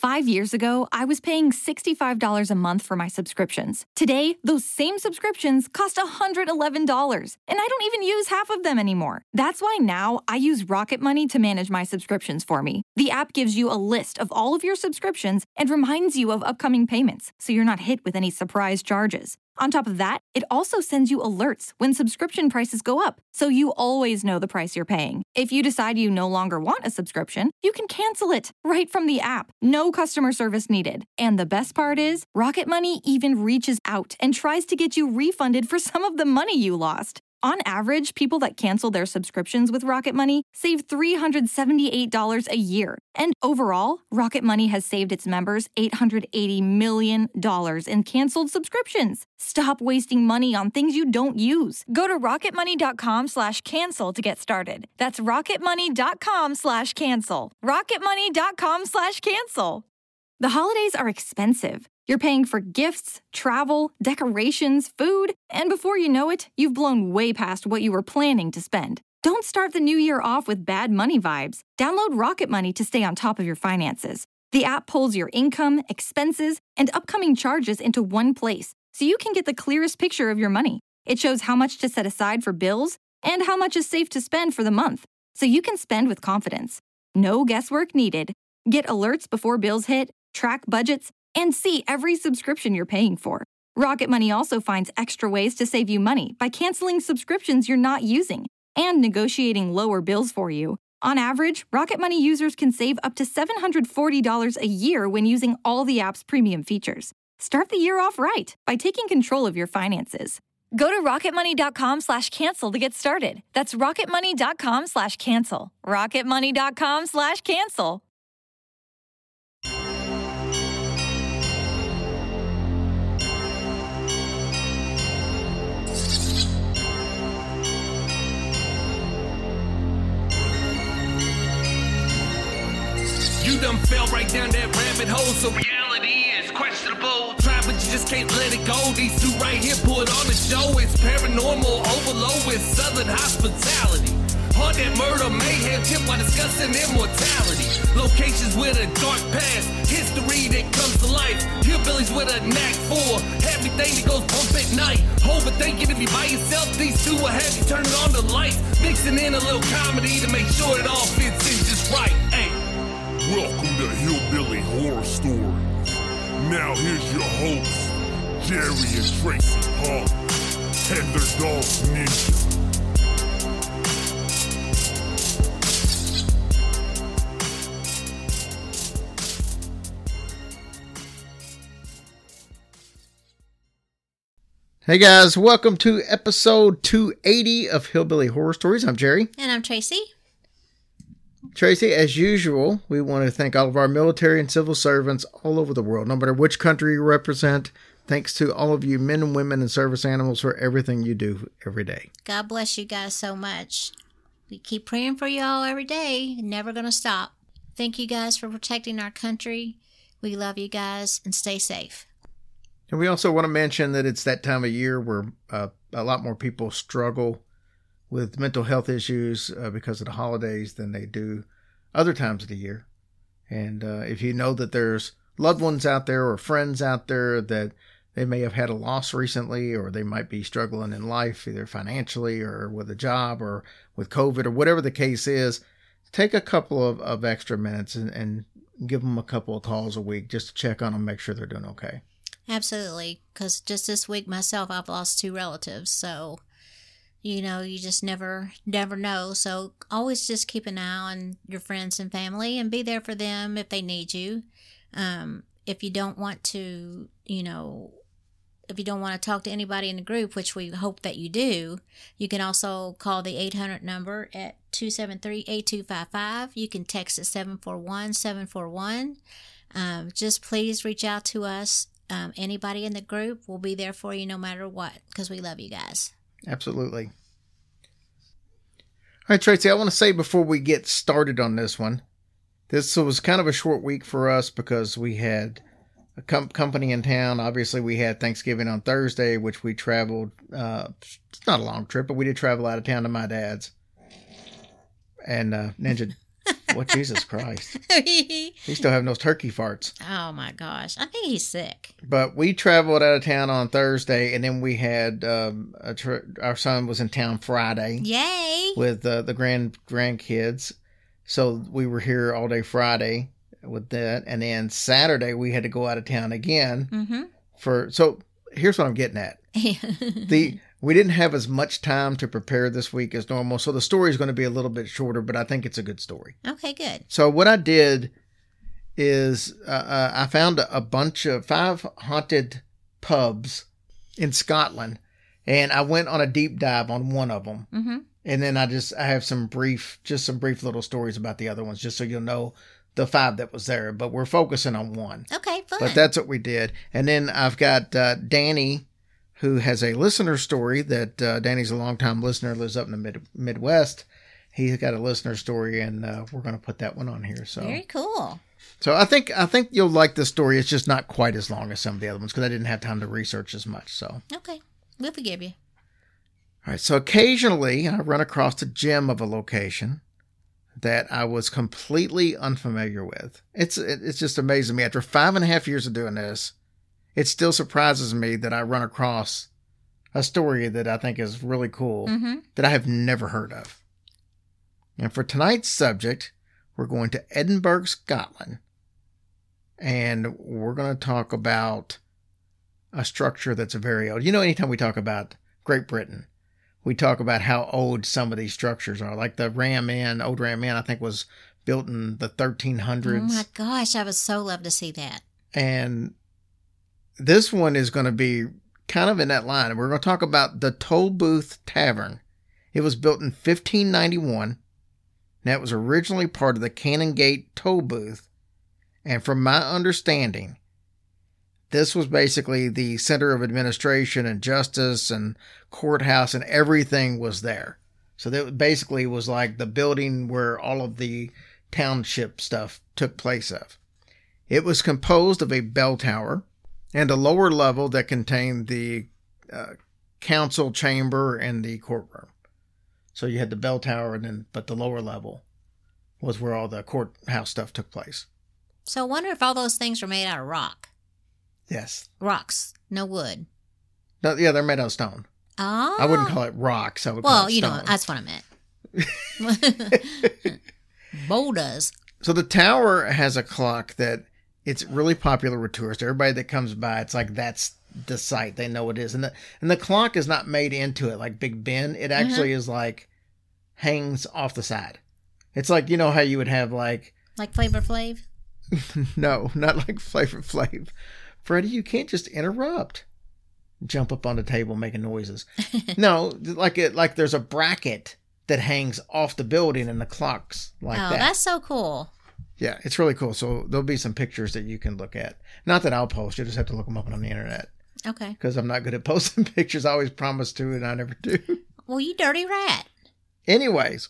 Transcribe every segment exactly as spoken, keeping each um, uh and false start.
Five years ago, I was paying sixty-five dollars a month for my subscriptions. Today, those same subscriptions cost one hundred eleven dollars, and I don't even use half of them anymore. That's why now I use Rocket Money to manage my subscriptions for me. The app gives you a list of all of your subscriptions and reminds you of upcoming payments, so you're not hit with any surprise charges. On top of that, it also sends you alerts when subscription prices go up, so you always know the price you're paying. If you decide you no longer want a subscription, you can cancel it right from the app. No customer service needed. And the best part is, Rocket Money even reaches out and tries to get you refunded for some of the money you lost. On average, people that cancel their subscriptions with Rocket Money save three hundred seventy-eight dollars a year. And overall, Rocket Money has saved its members eight hundred eighty million dollars in canceled subscriptions. Stop wasting money on things you don't use. Go to rocketmoney.com slash cancel to get started. That's rocketmoney.com slash cancel. rocketmoney.com slash cancel. The holidays are expensive. You're paying for gifts, travel, decorations, food, and before you know it, you've blown way past what you were planning to spend. Don't start the new year off with bad money vibes. Download Rocket Money to stay on top of your finances. The app pulls your income, expenses, and upcoming charges into one place, so you can get the clearest picture of your money. It shows how much to set aside for bills and how much is safe to spend for the month, so you can spend with confidence. No guesswork needed. Get alerts before bills hit, track budgets, and see every subscription you're paying for. Rocket Money also finds extra ways to save you money by canceling subscriptions you're not using and negotiating lower bills for you. On average, Rocket Money users can save up to seven hundred forty dollars a year when using all the app's premium features. Start the year off right by taking control of your finances. Go to rocketmoney.com slash cancel to get started. That's rocketmoney.com slash cancel. rocketmoney.com slash cancel. You done fell right down that rabbit hole, so reality is questionable. Try, but you just can't let it go. These two right here put on the show. It's paranormal overload with southern hospitality. Haunt that murder mayhem tip while discussing immortality. Locations with a dark past, history that comes to life. Hillbillies with a knack for everything that goes bump at night. Overthinking if you by yourself, these two will have you turning on the lights. Mixing in a little comedy to make sure it all fits in just right. Hey. Welcome to Hillbilly Horror Stories. Now here's your hosts, Jerry and Tracy Hawk, and their dog Ninja. Hey guys, welcome to episode two eighty of Hillbilly Horror Stories. I'm Jerry. And I'm Tracy. Tracy, as usual, we want to thank all of our military and civil servants all over the world, no matter which country you represent. Thanks to all of you men and women and service animals for everything you do every day. God bless you guys so much. We keep praying for you all every day. Never going to stop. Thank you guys for protecting our country. We love you guys and stay safe. And we also want to mention that it's that time of year where uh, a lot more people struggle with mental health issues uh, because of the holidays than they do other times of the year. And uh, if you know that there's loved ones out there or friends out there that they may have had a loss recently, or they might be struggling in life, either financially or with a job or with COVID or whatever the case is, take a couple of, of extra minutes and, and give them a couple of calls a week just to check on them, make sure they're doing okay. Absolutely. Because just this week myself, I've lost two relatives. So, you know, you just never, never know. So always just keep an eye on your friends and family and be there for them if they need you. Um, if you don't want to, you know, if you don't want to talk to anybody in the group, which we hope that you do, you can also call the eight hundred number at two seven three, eight two five five. You can text at seven four one, seven four one. Um, just please reach out to us. Um, anybody in the group will be there for you no matter what, because we love you guys. Absolutely. All right, Tracy, I want to say before we get started on this one, this was kind of a short week for us because we had a com- company in town. Obviously, we had Thanksgiving on Thursday, which we traveled. Uh, it's not a long trip, but we did travel out of town to my dad's. And uh, Ninja Well, Jesus Christ. He's still having those turkey farts. Oh, my gosh. I think he's sick. But we traveled out of town on Thursday, and then we had, um, a tr- our son was in town Friday. Yay. With uh, the grand grandkids. So we were here all day Friday with that. And then Saturday, we had to go out of town again. Mm-hmm. for. So here's what I'm getting at. the We didn't have as much time to prepare this week as normal. So the story is going to be a little bit shorter, but I think it's a good story. Okay, good. So what I did is uh, uh, I found a, a bunch of five haunted pubs in Scotland. And I went on a deep dive on one of them. Mm-hmm. And then I just, I have some brief, just some brief little stories about the other ones, just so you'll know the five that was there. But we're focusing on one. Okay, fun. But that's what we did. And then I've got uh, Danny, who has a listener story that uh, Danny's a longtime listener, lives up in the mid- Midwest. He's got a listener story, and uh, we're going to put that one on here. So very cool. So I think I think you'll like this story. It's just not quite as long as some of the other ones because I didn't have time to research as much. So okay, we'll forgive you. All right, so occasionally I run across a gem of a location that I was completely unfamiliar with. It's it's just amazing me. After five and a half years of doing this, it still surprises me that I run across a story that I think is really cool Mm-hmm. that I have never heard of. And for tonight's subject, we're going to Edinburgh, Scotland. And we're going to talk about a structure that's very old. You know, anytime we talk about Great Britain, we talk about how old some of these structures are. Like the Ram Inn, Old Ram Inn, I think was built in the thirteen hundreds. Oh my gosh, I would so love to see that. And this one is going to be kind of in that line. We're going to talk about the Tolbooth Tavern. It was built in fifteen ninety-one. That was originally part of the Canongate toll booth. And from my understanding, this was basically the center of administration and justice and courthouse, and everything was there. So that basically was like the building where all of the township stuff took place of. It was composed of a bell tower and a lower level that contained the uh, council chamber and the courtroom. So you had the bell tower, and then but the lower level was where all the courthouse stuff took place. So I wonder if all those things were made out of rock. Yes. Rocks, no wood. No, yeah, they're made out of stone. Oh. I wouldn't call it rocks. I would well, call it you stone. know, that's what I meant. Boulders. So the tower has a clock that it's really popular with tourists. Everybody that comes by, it's like that's the site. They know it is. And the, and the clock is not made into it like Big Ben. It actually mm-hmm. is like hangs off the side. It's like, you know how you would have like... Like Flavor Flav? No, not like Flavor Flav. Freddie, you can't just interrupt. Jump up on the table making noises. No, like it, like there's a bracket that hangs off the building and the clock's like oh, that. Oh, that's so cool. Yeah, it's really cool. So there'll be some pictures that you can look at. Not that I'll post. You just have to look them up on the internet. Okay. Because I'm not good at posting pictures. I always promise to, and I never do. Well, you dirty rat. Anyways,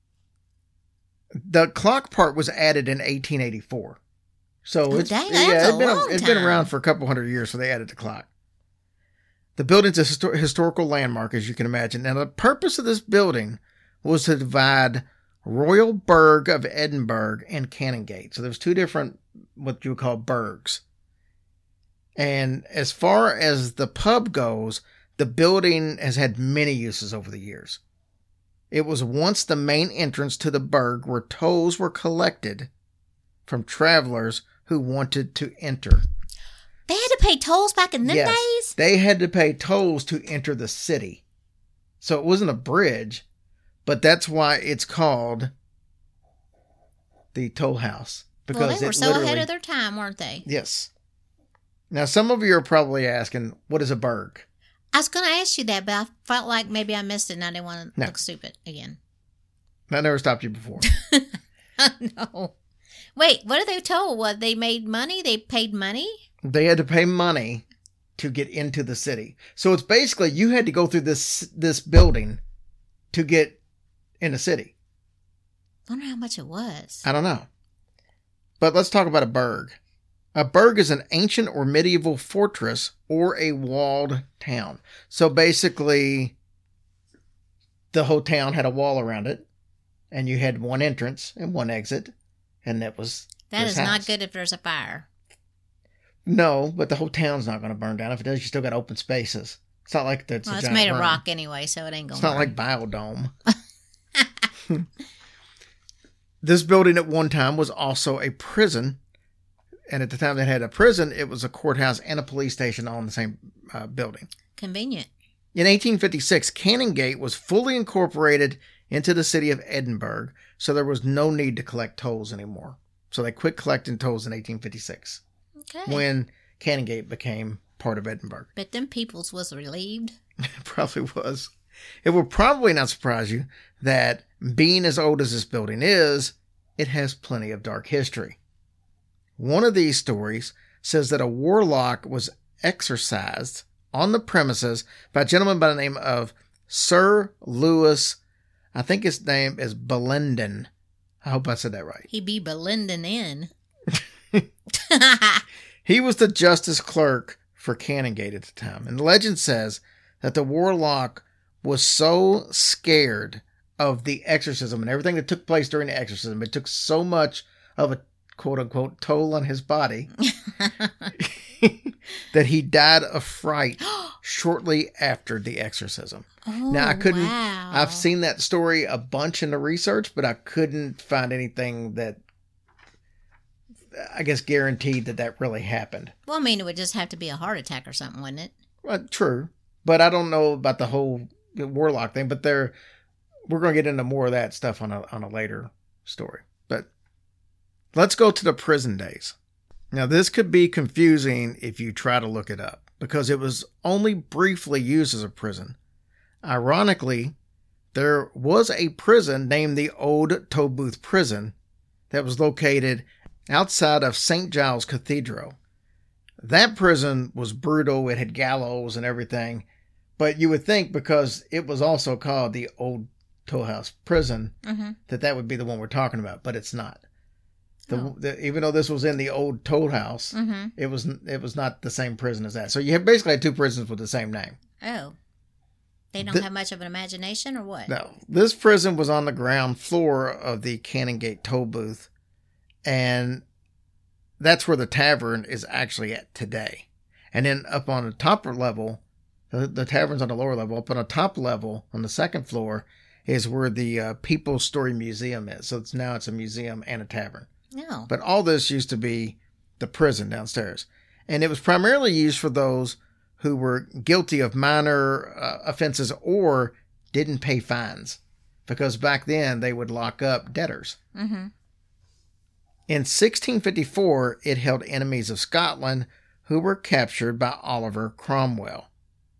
the clock part was added in eighteen eighty-four. So oh, it's, dang, yeah, that's it's a been, long it's time. been around for a couple hundred years, so they added the clock. The building's a histor- historical landmark, as you can imagine. And the purpose of this building was to divide Royal Burgh of Edinburgh and Canongate. So there's two different, what you would call burghs. And as far as the pub goes, the building has had many uses over the years. It was once the main entrance to the burgh where tolls were collected from travelers who wanted to enter. They had to pay tolls back in them yes, days? They had to pay tolls to enter the city. So it wasn't a bridge, but that's why it's called the toll house. Because well, they were it so literally, ahead of their time, weren't they? Yes. Now, some of you are probably asking, what is a burgh? I was going to ask you that, but I felt like maybe I missed it and I didn't want to no. look stupid again. That never stopped you before. No. Wait, what are they told? What, they made money? They paid money? They had to pay money to get into the city. So it's basically you had to go through this this building to get in the city. I wonder how much it was. I don't know. But let's talk about a burgh. A burgh is an ancient or medieval fortress or a walled town. So basically, the whole town had a wall around it, and you had one entrance and one exit. And that was That this is house. not good if there's a fire. No, but the whole town's not going to burn down. If it does, you still got open spaces. It's not like that's Well, a it's giant made of burn. rock anyway, so it ain't going It's to not like Biodome. This building at one time was also a prison. And at the time they had a prison, it was a courthouse and a police station all in the same uh, building. Convenient. In eighteen fifty-six, Canongate was fully incorporated into the city of Edinburgh, so there was no need to collect tolls anymore. So they quit collecting tolls in eighteen fifty-six Okay. when Canongate became part of Edinburgh. But them peoples was relieved. It probably was. It will probably not surprise you that being as old as this building is, it has plenty of dark history. One of these stories says that a warlock was exorcised on the premises by a gentleman by the name of Sir Lewis, I think his name is Bellenden. I hope I said that right. He be Belendin in. He was the justice clerk for Canongate at the time. And the legend says that the warlock was so scared of the exorcism and everything that took place during the exorcism, it took so much of a quote-unquote toll on his body that he died of fright shortly after the exorcism. Oh, Now, I couldn't, wow. I've seen that story a bunch in the research, but I couldn't find anything that, I guess, guaranteed that that really happened. Well, I mean, it would just have to be a heart attack or something, wouldn't it? Well, true, but I don't know about the whole warlock thing, but there, we're going to get into more of that stuff on a, on a later story. But let's go to the prison days. Now, this could be confusing if you try to look it up, because it was only briefly used as a prison. Ironically, there was a prison named the Old Tolbooth Prison that was located outside of Saint Giles Cathedral. That prison was brutal. It had gallows and everything. But you would think because it was also called the Old Toll House Prison, Mm-hmm. that that would be the one we're talking about, but it's not. The, Oh. the, even though this was in the Old Toll House, Mm-hmm. it was it was not the same prison as that. So you have basically had two prisons with the same name. Oh. They don't The- have much of an imagination or what? No, this prison was on the ground floor of the Canongate toll booth, and that's where the tavern is actually at today. And then up on the top level, the, the tavern's on the lower level. Up on the top level, on the second floor, is where the uh, People's Story Museum is. So it's now it's a museum and a tavern. No. But all this used to be the prison downstairs. And it was primarily used for those who were guilty of minor uh, offenses or didn't pay fines. Because back then they would lock up debtors. Mm-hmm. In sixteen fifty-four, it held enemies of Scotland who were captured by Oliver Cromwell.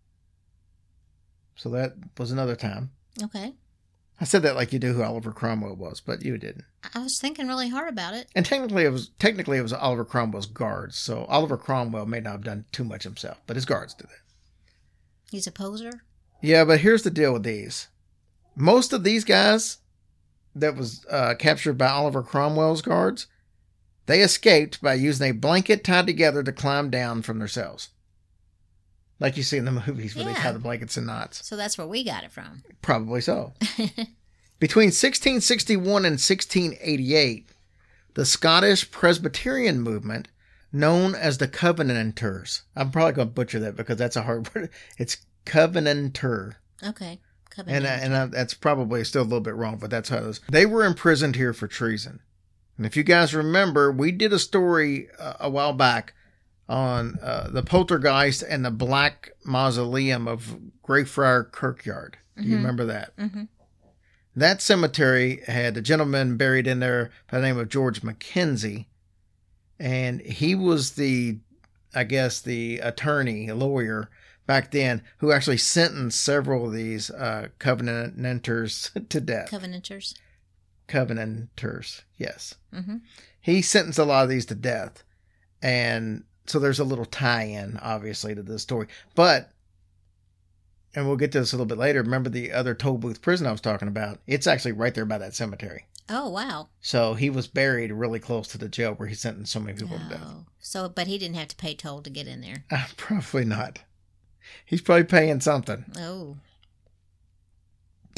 So that was another time. Okay. I said that like you knew who Oliver Cromwell was, but you didn't. I was thinking really hard about it. And technically, it was technically it was Oliver Cromwell's guards. So Oliver Cromwell may not have done too much himself, but his guards did that. He's a poser? Yeah, but here's the deal with these. Most of these guys that was uh, captured by Oliver Cromwell's guards, they escaped by using a blanket tied together to climb down from their cells. Like you see in the movies where they Yeah. tie the blankets in knots. So that's where we got it from. Probably so. Between sixteen sixty-one and sixteen eighty-eight, the Scottish Presbyterian movement, known as the Covenanters. I'm probably going to butcher that because that's a hard word. It's Covenanter. Okay. And, Covenant. uh, and uh, that's probably still a little bit wrong, but that's how it is. They were imprisoned here for treason. And if you guys remember, we did a story uh, a while back on uh, the poltergeist and the Black Mausoleum of Greyfriar Kirkyard. Do you Mhm. remember that? Mm-hmm. That cemetery had a gentleman buried in there by the name of George Mackenzie. And he was the, I guess, the attorney, a lawyer back then, who actually sentenced several of these uh, Covenanters to death. Covenanters. Covenanters, yes. Mm-hmm. He sentenced a lot of these to death. And so there's a little tie-in, obviously, to this story. But, and we'll get to this a little bit later, remember the other toll booth prison I was talking about? It's actually right there by that cemetery. Oh, wow. So he was buried really close to the jail where he sentenced so many people to death. Oh. So, but he didn't have to pay toll to get in there. Uh, probably not. He's probably paying something. Oh.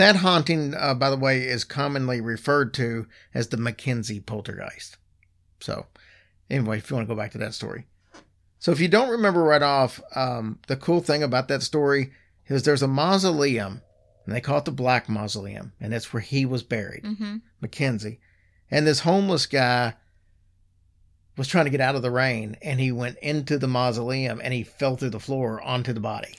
That haunting, uh, by the way, is commonly referred to as the Mackenzie poltergeist. So, anyway, if you want to go back to that story. So if you don't remember right off, um, the cool thing about that story is there's a mausoleum, and they call it the Black Mausoleum, and that's where he was buried, Mm-hmm. Mackenzie. And this homeless guy was trying to get out of the rain, and he went into the mausoleum, and he fell through the floor onto the body.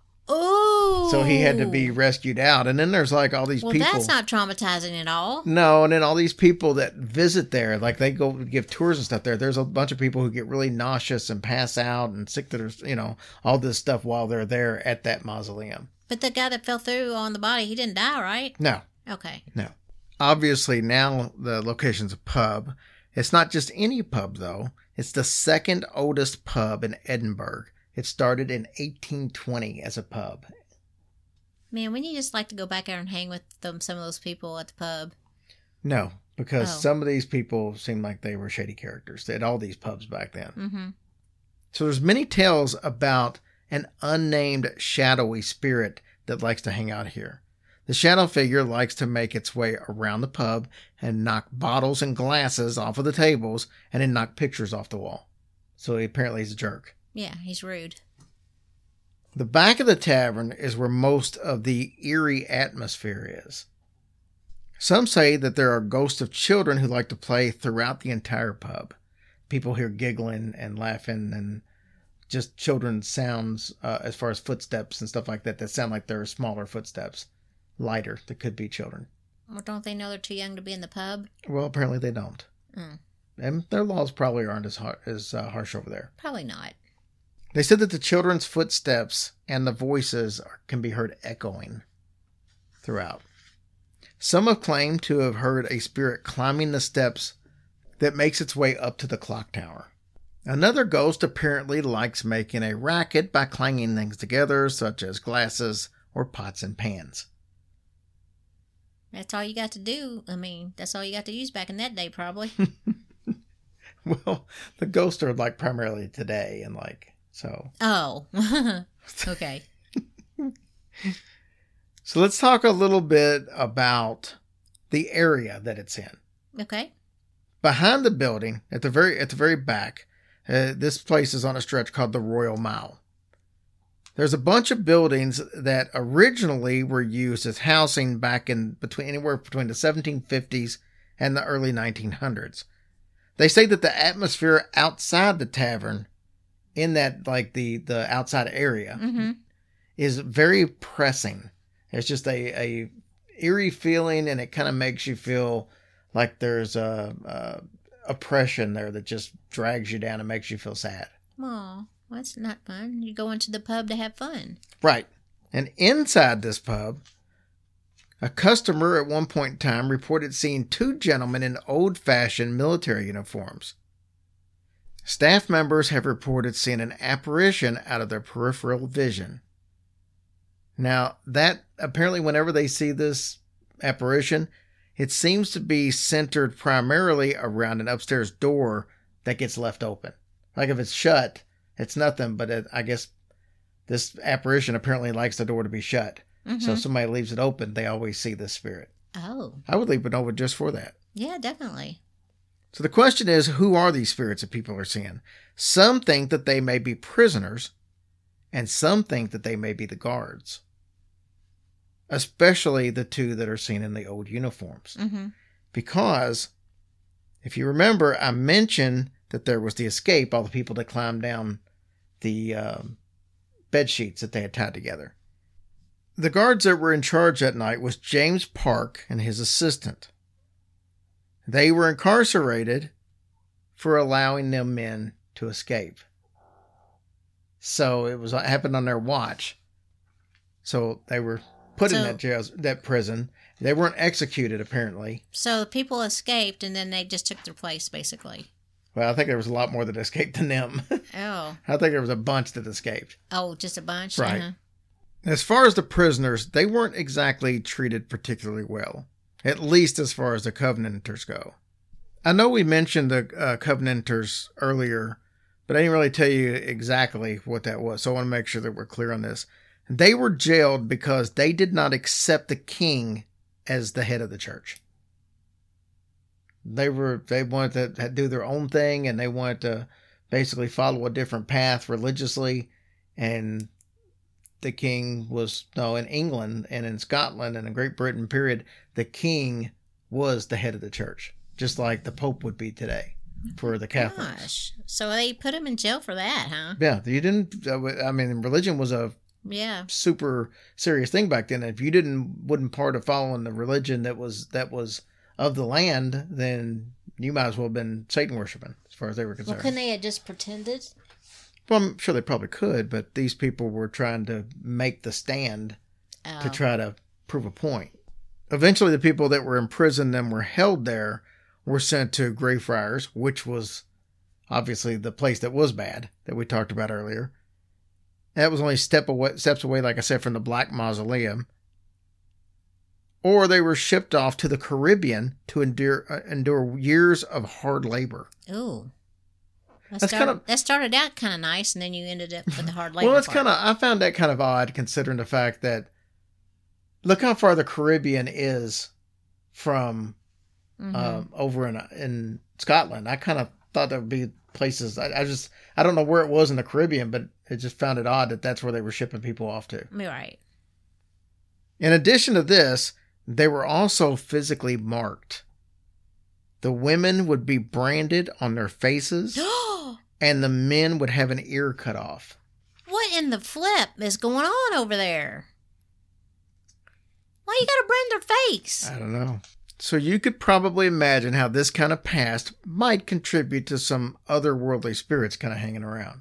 Oh! So he had to be rescued out. And then there's like all these well, people. Well, that's not traumatizing at all. No, and then all these people that visit there, like they go give tours and stuff there. There's a bunch of people who get really nauseous and pass out and sick to their, you know, all this stuff while they're there at that mausoleum. But the guy that fell through on the body, he didn't die, right? No. Okay. No. Obviously, now the location's a pub. It's not just any pub, though. It's the second oldest pub in Edinburgh. It started in eighteen twenty as a pub. Man, wouldn't you just like to go back there and hang with them, some of those people at the pub? No, because Oh. some of these people seemed like they were shady characters at all these pubs back then. Mm-hmm. So there's many tales about an unnamed shadowy spirit that likes to hang out here. The shadow figure likes to make its way around the pub and knock bottles and glasses off of the tables and then knock pictures off the wall. So he apparently he's a jerk. Yeah, he's rude. The back of the tavern is where most of the eerie atmosphere is. Some say that there are ghosts of children who like to play throughout the entire pub. People hear giggling and laughing and just children's sounds uh, as far as footsteps and stuff like that that sound like they're smaller footsteps, lighter, that could be children. Well, don't they know they're too young to be in the pub? Well, apparently they don't. Mm. And their laws probably aren't as, har- as uh, harsh over there. Probably not. They said that the children's footsteps and the voices are, can be heard echoing throughout. Some have claimed to have heard a spirit climbing the steps that makes its way up to the clock tower. Another ghost apparently likes making a racket by clanging things together, such as glasses or pots and pans. That's all you got to do. I mean, that's all you got to use back in that day, probably. Well, the ghosts are like primarily today and like, so. Oh. Okay. So let's talk a little bit about the area that it's in. Okay. Behind the building, at the very at the very back, uh, this place is on a stretch called the Royal Mile. There's a bunch of buildings that originally were used as housing back in between anywhere between the seventeen fifties and the early nineteen hundreds. They say that the atmosphere outside the tavern, in that like the the outside area, Mm-hmm. is very pressing. It's just a, a eerie feeling, and it kind of makes you feel like there's a, a oppression there that just drags you down and makes you feel sad. Oh, well, that's not fun. You go into the pub to have fun. Right. And inside this pub, a customer at one point in time reported seeing two gentlemen in old-fashioned military uniforms. Staff members have reported seeing an apparition out of their peripheral vision. Now, that apparently whenever they see this apparition, it seems to be centered primarily around an upstairs door that gets left open. Like if it's shut, it's nothing, but it, I guess this apparition apparently likes the door to be shut. Mm-hmm. So if somebody leaves it open, they always see this spirit. Oh, I would leave it open just for that. yeah, definitely. So the question is, who are these spirits that people are seeing? Some think that they may be prisoners, and some think that they may be the guards. Especially the two that are seen in the old uniforms. Mm-hmm. Because, if you remember, I mentioned that there was the escape, all the people that climbed down the um, bed sheets that they had tied together. The guards that were in charge that night was James Park and his assistant. They were incarcerated for allowing them men to escape. So it was happened on their watch. So they were put in So- that jail, that prison. They weren't executed, apparently. So people escaped, and then they just took their place, basically. Well, I think there was a lot more that escaped than them. Oh. I think there was a bunch that escaped. Oh, just a bunch? Right. Uh-huh. As far as the prisoners, they weren't exactly treated particularly well, at least as far as the Covenanters go. I know we mentioned the uh, Covenanters earlier, but I didn't really tell you exactly what that was, so I want to make sure that we're clear on this. They were jailed because they did not accept the king as the head of the church. They were they wanted to do their own thing, and they wanted to basically follow a different path religiously. And the king was, no, in England and in Scotland and in Great Britain, period, the king was the head of the church, just like the Pope would be today for the Catholics. Gosh. So they put him in jail for that, huh? Yeah, you didn't, I mean, religion was a yeah super serious thing back then. If you didn't, wasn't part of following the religion that was, that was of the land, then you might as well have been Satan worshiping, as far as they were concerned. Well, couldn't they have just pretended? Well, I'm sure they probably could, but these people were trying to make the stand Oh. to try to prove a point. Eventually, the people that were imprisoned and were held there were sent to Greyfriars, which was obviously the place that was bad, that we talked about earlier. That was only step away, steps away, like I said, from the Black Mausoleum. Or they were shipped off to the Caribbean to endure uh, endure years of hard labor. Ooh. That, That's started, kind of- that started out kind of nice, and then you ended up with the hard labor. Well, it's part. kind of, I found that kind of odd, considering the fact that, look how far the Caribbean is from Mhm. um, over in in Scotland. I kind of thought there would be places, I, I just, I don't know where it was in the Caribbean, but it just found it odd that that's where they were shipping people off to. You're right. In addition to this, they were also physically marked. The women would be branded on their faces, and the men would have an ear cut off. What in the flip is going on over there? Why you gotta brand their face? I don't know. So you could probably imagine how this kind of past might contribute to some otherworldly spirits kind of hanging around.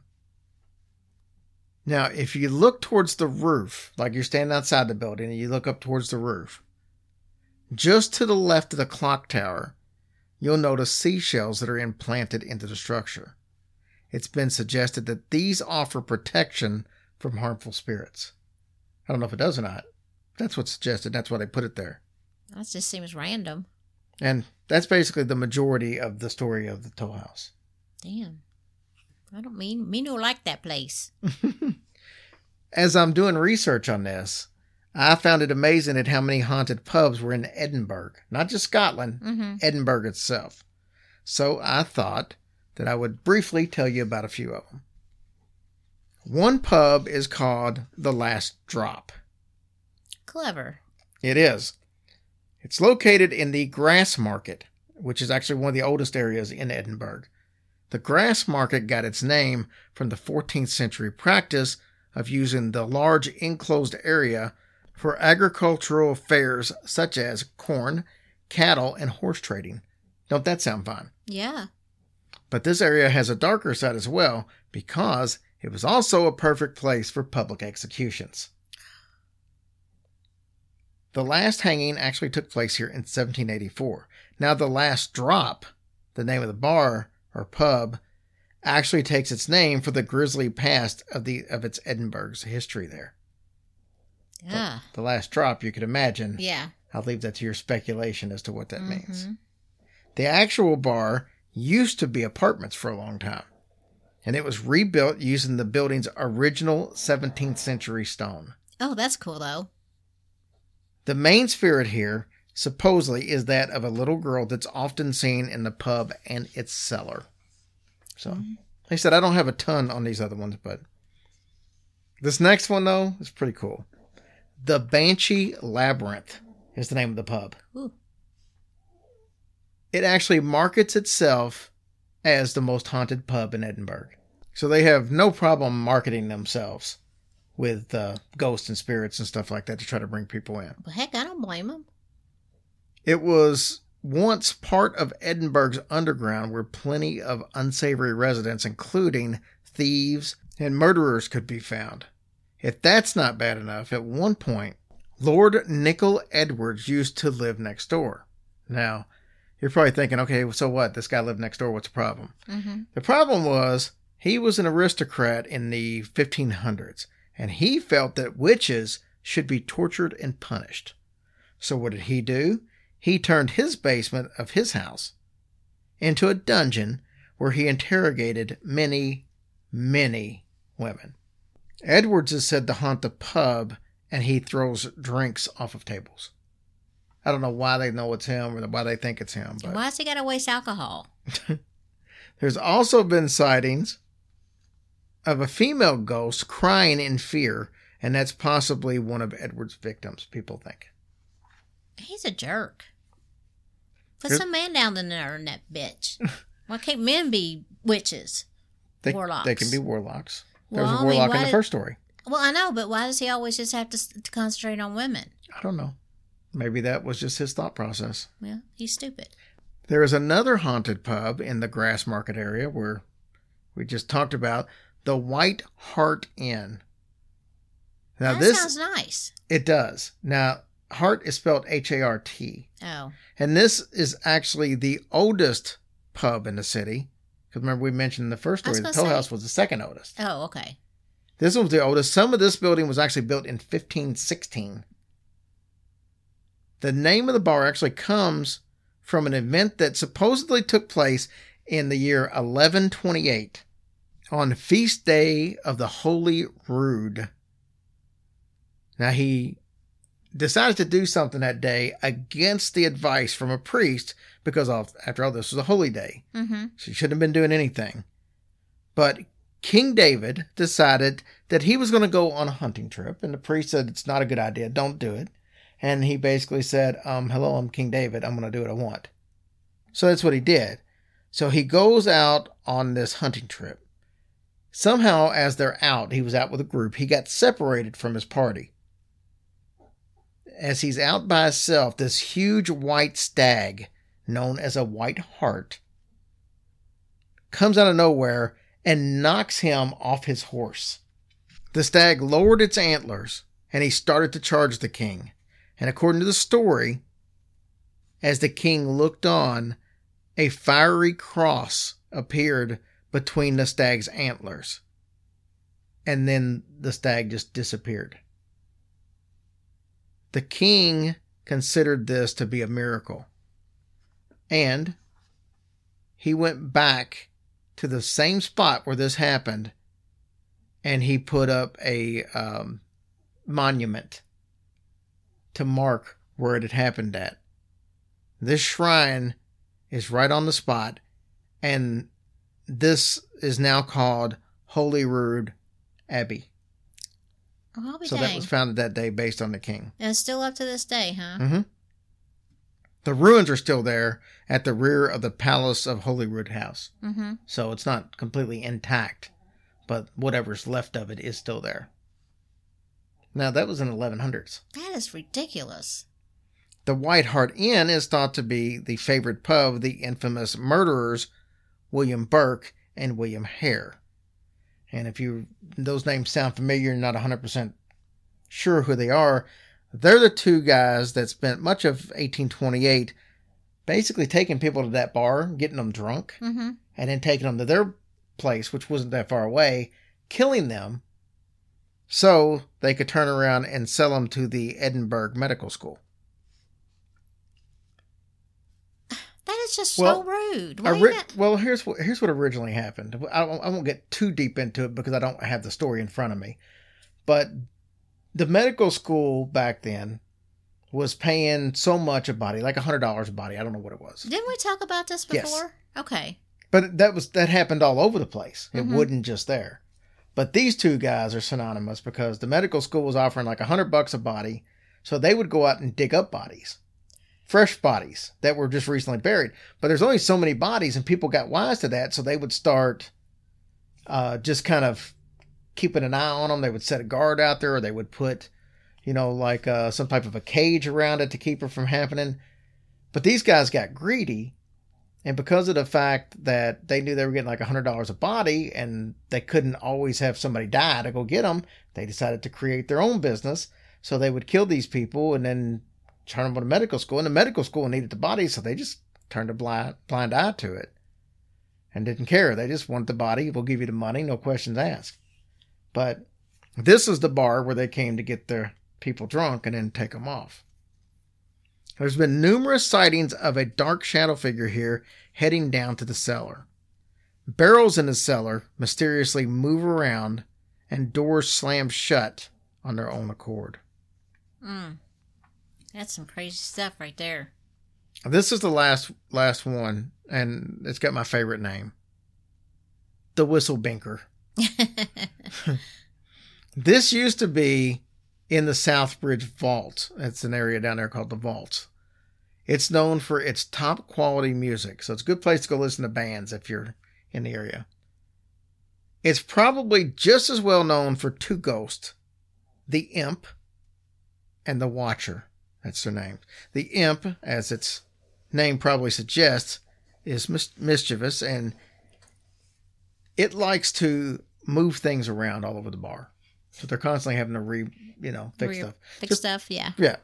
Now, if you look towards the roof, like you're standing outside the building and you look up towards the roof, just to the left of the clock tower, you'll notice seashells that are implanted into the structure. It's been suggested that these offer protection from harmful spirits. I don't know if it does or not. That's what's suggested. That's why they put it there. That just seems random. And that's basically the majority of the story of the Toll House. Damn. I don't mean me no like that place. As I'm doing research on this, I found it amazing at how many haunted pubs were in Edinburgh. Not just Scotland, Mm-hmm. Edinburgh itself. So I thought that I would briefly tell you about a few of them. One pub is called The Last Drop. Clever. It is. It's located in the Grass Market, which is actually one of the oldest areas in Edinburgh. The Grass Market got its name from the fourteenth century practice of using the large enclosed area for agricultural affairs such as corn, cattle, and horse trading. Don't that sound fun? Yeah. But this area has a darker side as well because it was also a perfect place for public executions. The last hanging actually took place here in seventeen eighty-four. Now, The Last Drop, the name of the bar or pub, actually takes its name for the grisly past of the of its Edinburgh's history there. Yeah. The Last Drop, you could imagine. Yeah. I'll leave that to your speculation as to what that means. Mhm. The actual bar used to be apartments for a long time, and it was rebuilt using the building's original seventeenth century stone. Oh, that's cool though. The main spirit here, supposedly, is that of a little girl that's often seen in the pub and its cellar. So, like I said, I don't have a ton on these other ones, but this next one, though, is pretty cool. The Banshee Labyrinth is the name of the pub. Ooh. It actually markets itself as the most haunted pub in Edinburgh. So they have no problem marketing themselves with uh, ghosts and spirits and stuff like that to try to bring people in. Well, heck, I don't blame them. It was once part of Edinburgh's underground where plenty of unsavory residents, including thieves and murderers, could be found. If that's not bad enough, at one point, Lord Nicol Edwards used to live next door. Now, you're probably thinking, okay, so what? This guy lived next door. What's the problem? Mm-hmm. The problem was he was an aristocrat in the fifteen hundreds, and he felt that witches should be tortured and punished. So what did he do? He turned his basement of his house into a dungeon where he interrogated many, many women. Edwards is said to haunt the pub, and he throws drinks off of tables. I don't know why they know it's him or why they think it's him. But Why's he got to waste alcohol? There's also been sightings of a female ghost crying in fear, and that's possibly one of Edward's victims, people think. He's a jerk. Put Here's- some man down in there in that bitch. Why can't men be witches? They, Warlocks. They can be warlocks. There Well, was I a mean, warlock in why the did- first story. Well, I know, but why does he always just have to, s- to concentrate on women? I don't know. Maybe that was just his thought process. Well, he's stupid. There is another haunted pub in the Grass Market area where we just talked about, the White Hart Inn. Now that this sounds nice. it does. Now Hart is spelled H A R T, Oh, and this is actually the oldest pub in the city. Because remember we mentioned in the first I was story, the gonna Toll say- House was the second oldest. oh, okay. This one was the oldest. Some of this building was actually built in fifteen sixteen. The name of the bar actually comes from an event that supposedly took place in the year eleven twenty-eight on Feast Day of the Holy Rood. Now he decided to do something that day against the advice from a priest because of, after all, this was a holy day. Mm-hmm. So he shouldn't have been doing anything. But King David decided that he was going to go on a hunting trip, and the priest said, it's not a good idea, don't do it. And he basically said, um, hello, I'm King David, I'm going to do what I want. So that's what he did. So he goes out on this hunting trip. Somehow, as they're out, he was out with a group, he got separated from his party. As he's out by himself, this huge white stag, known as a white hart, comes out of nowhere and knocks him off his horse. The stag lowered its antlers, and he started to charge the king. And according to the story, as the king looked on, a fiery cross appeared between the stag's antlers. And then the stag just disappeared. The king considered this to be a miracle. And he went back to the same spot where this happened, and he put up a um, monument to mark where it had happened at. This shrine is right on the spot, and this is now called Holy Rood Abbey. Oh, I'll be So dang. that was founded that day based on the king. And it's still up to this day, huh? Mm-hmm. The ruins are still there at the rear of the Palace of Holyrood House. Mm-hmm. So it's not completely intact, but whatever's left of it is still there. Now, that was in the eleven hundreds. That is ridiculous. The White Hart Inn is thought to be the favorite pub of the infamous murderers William Burke and William Hare. And if you those names sound familiar, you're not one hundred percent sure who they are, they're the two guys that spent much of eighteen twenty-eight basically taking people to that bar, getting them drunk, Mm-hmm. and then taking them to their place, which wasn't that far away, killing them so they could turn around and sell them to the Edinburgh Medical School. That is just Well, so rude. Why Ori- you got- well, here's what here's what originally happened. I, I won't get too deep into it because I don't have the story in front of me. But the medical school back then was paying so much a body, like a hundred dollars a body. I don't know what it was, Didn't we talk about this Yes. before? Okay. but that was that happened all over the place. It Mhm. wasn't just there. But these two guys are synonymous because the medical school was offering like a hundred bucks a body, so they would go out and dig up bodies. Fresh bodies that were just recently buried. But there's only so many bodies, and people got wise to that, so they would start uh, just kind of keeping an eye on them. They would set a guard out there, or they would put, you know, like uh, some type of a cage around it to keep it from happening. But these guys got greedy, and because of the fact that they knew they were getting like one hundred dollars a body, and they couldn't always have somebody die to go get them, they decided to create their own business. So they would kill these people and then turn them to medical school, and the medical school needed the body, so they just turned a blind blind eye to it and didn't care. They just wanted the body. We'll give you the money, no questions asked. But this is the bar where they came to get their people drunk and then take them off. There's been numerous sightings of a dark shadow figure here heading down to the cellar. Barrels in the cellar mysteriously move around and doors slam shut on their own accord. Mm. That's some crazy stuff right there. This is the last last one, and it's got my favorite name. The Whistle Binker. This used to be in the Southbridge Vault. It's an area down there called the Vaults. It's known for its top quality music, so it's a good place to go listen to bands if you're in the area. It's probably just as well known for two ghosts, the Imp and the Watcher. That's their name. The Imp, as its name probably suggests, is mis- mischievous, and it likes to move things around all over the bar. So they're constantly having to re, you know, fix Re- stuff. Fix Just, stuff, yeah. Yeah.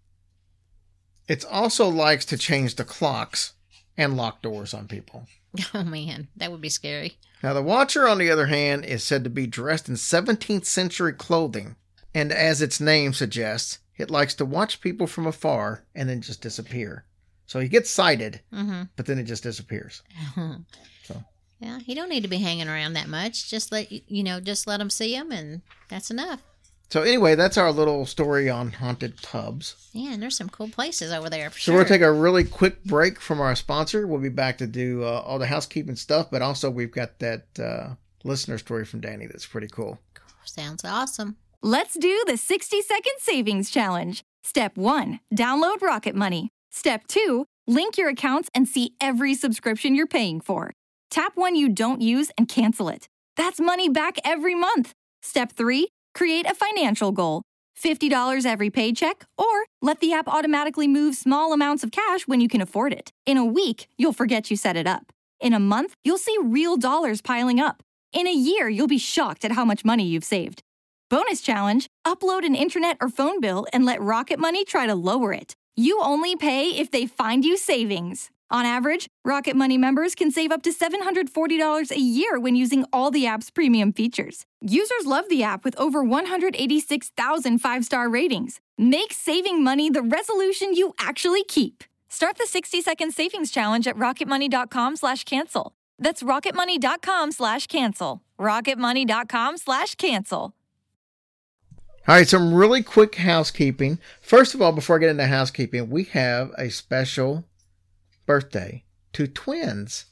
It also likes to change the clocks and lock doors on people. Oh, man. That would be scary. Now, the Watcher, on the other hand, is said to be dressed in seventeenth century clothing. And as its name suggests, it likes to watch people from afar and then just disappear. So he gets sighted, Mm-hmm. but then it just disappears. So. Yeah, you don't need to be hanging around that much. Just let, you know, just let them see them, and that's enough. So anyway, that's our little story on haunted pubs. Yeah, and there's some cool places over there for So sure. we're going to take a really quick break from our sponsor. We'll be back to do uh, all the housekeeping stuff, but also we've got that uh, listener story from Danny that's pretty cool. Sounds awesome. Let's do the sixty second savings challenge. Step one, download Rocket Money. Step two, link your accounts and see every subscription you're paying for. Tap one you don't use and cancel it. That's money back every month. Step three, create a financial goal. fifty dollars every paycheck, or let the app automatically move small amounts of cash when you can afford it. In a week, you'll forget you set it up. In a month, you'll see real dollars piling up. In a year, you'll be shocked at how much money you've saved. Bonus challenge, upload an internet or phone bill and let Rocket Money try to lower it. You only pay if they find you savings. On average, Rocket Money members can save up to seven hundred forty dollars a year when using all the app's premium features. Users love the app with over one hundred eighty-six thousand five-star ratings. Make saving money the resolution you actually keep. Start the sixty second savings challenge at rocketmoney.com slash cancel. That's rocketmoney.com slash cancel. rocketmoney.com slash cancel. All right, some really quick housekeeping. First of all, before I get into housekeeping, we have a special birthday to twins.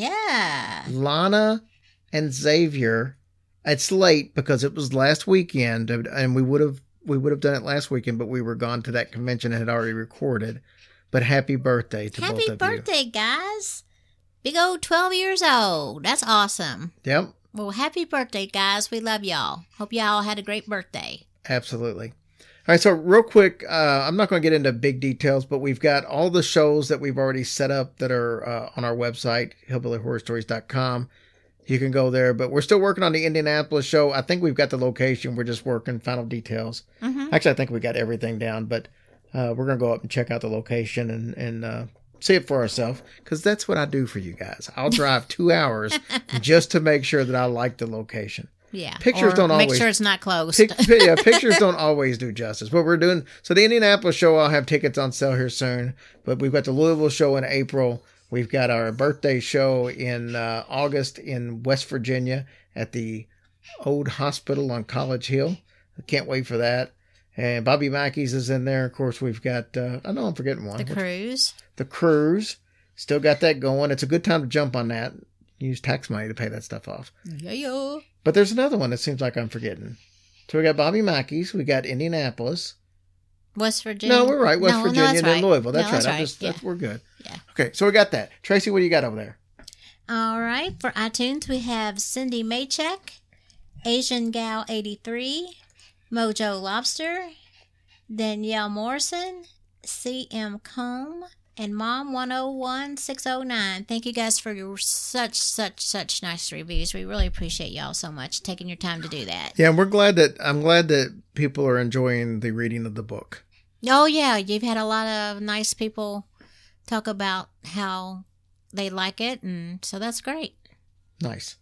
Yeah. Lana and Xavier. It's late because it was last weekend, and we would have we would have done it last weekend, but we were gone to that convention and had already recorded. But happy birthday to Happy both of birthday, guys. Big old twelve years old. That's awesome. you. Yep, Well, happy birthday, guys. We love y'all. Hope y'all had a great birthday. absolutely. All right, so real quick, uh, I'm not going to get into big details, but we've got all the shows that we've already set up that are uh, on our website, hillbilly horror stories dot com. You can go there, but we're still working on the Indianapolis show. I think we've got the location. We're just working final details. Mm-hmm. Actually, I think we got everything down, but uh, we're going to go up and check out the location and, and uh, see it for ourselves, because that's what I do for you guys. I'll drive two hours just to make sure that I like the location. Yeah. Pictures or don't make always- sure it's not closed. Pic- yeah, pictures don't always do justice. But we're doing so the Indianapolis show. I'll have tickets on sale here soon. But we've got the Louisville show in April. We've got our birthday show in uh, August in West Virginia at the Old Hospital on College Hill. I can't wait for that. And Bobby Mackey's is in there. Of course, we've got. Uh, I know I'm forgetting one. the cruise. The Cruise. Still got that going. It's a good time to jump on that. Use tax money to pay that stuff off. Yeah, yeah. But there's another one that seems like I'm forgetting. So we got Bobby Mackey's, we got Indianapolis. West Virginia. No, we're right. West No, no, Virginia that's and then right. Louisville. That's No, right. that's I'm right. just, Yeah. that's, we're good. Yeah. Okay, so we got that. Tracy, what do you got over there? All right. For iTunes, we have Cindy Maycheck, Asian Gal eighty-three, Mojo Lobster, Danielle Morrison, C M Combe, and Mom one oh one six oh nine. Thank you guys for your such, such, such nice reviews. We really appreciate y'all so much taking your time to do that. Yeah, and we're glad that I'm glad that people are enjoying the reading of the book. Oh, yeah. You've had a lot of nice people talk about how they like it, and so that's great. Nice.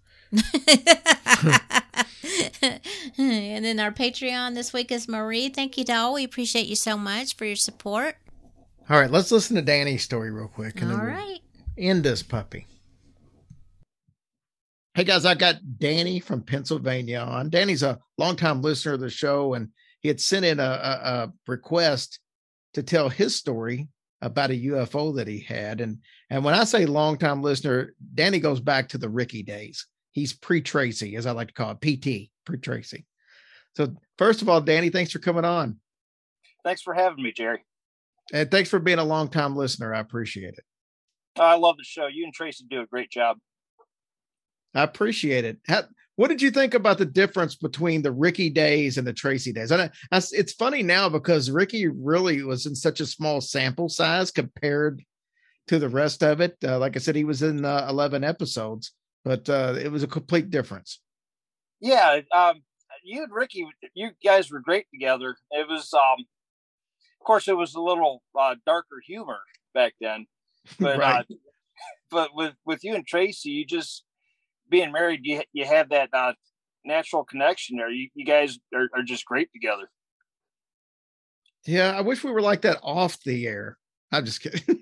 And then our Patreon this week is Marie. Thank you, doll. We appreciate you so much for your support. All right, let's listen to Danny's story real quick. And All then we'll right. end this puppy. Hey guys, I got Danny from Pennsylvania on. Danny's a longtime listener of the show, and he had sent in a, a, a request to tell his story about a U F O that he had. And and when I say longtime listener, Danny goes back to the Ricky days. He's pre-Tracy, as I like to call it, P T, pre-Tracy. So first of all, Danny, thanks for coming on. Thanks for having me, Jerry. And thanks for being a longtime listener. I appreciate it. I love the show. You and Tracy do a great job. I appreciate it. How, what did you think about the difference between the Ricky days and the Tracy days? And I, I, it's funny now because Ricky really was in such a small sample size compared to the rest of it. Uh, like I said, he was in uh, eleven episodes, but uh, it was a complete difference. Yeah. Um, you and Ricky, you guys were great together. It was, um, of course, it was a little uh, darker humor back then, but, right. uh, but with, with you and Tracy, you just, being married, you you have that uh, natural connection there. You, you guys are, are just great together. Yeah, I wish we were like that off the air. I'm just kidding.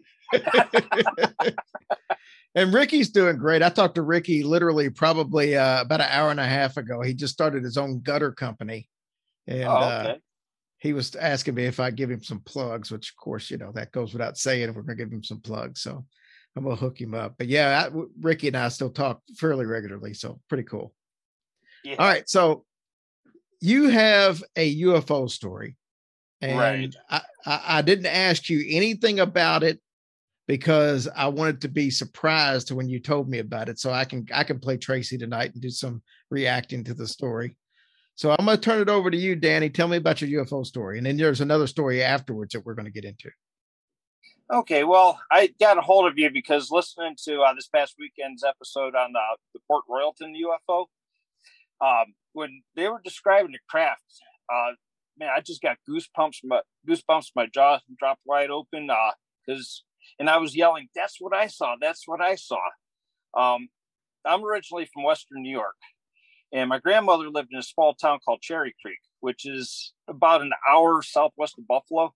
And Ricky's doing great. I talked to Ricky literally probably uh, about an hour and a half ago. He just started his own gutter company. And oh, okay. uh, he was asking me if I'd give him some plugs, which of course, you know, that goes without saying if we're going to give him some plugs. So I'm going to hook him up. But yeah, I, Ricky and I still talk fairly regularly. So pretty cool. Yeah. All right. So you have a U F O story. And right. I, I, I didn't ask you anything about it because I wanted to be surprised when you told me about it. So I can I can play Tracy tonight and do some reacting to the story. So I'm going to turn it over to you, Danny. Tell me about your U F O story. And then there's another story afterwards that we're going to get into. Okay, well, I got a hold of you because listening to uh, this past weekend's episode on uh, the Port Royalton U F O, um, when they were describing the craft, uh, man, I just got goosebumps. My goosebumps, my jaw dropped wide open. Because, uh, and I was yelling, "That's what I saw! That's what I saw!" Um, I'm originally from Western New York, and my grandmother lived in a small town called Cherry Creek, which is about an hour southwest of Buffalo,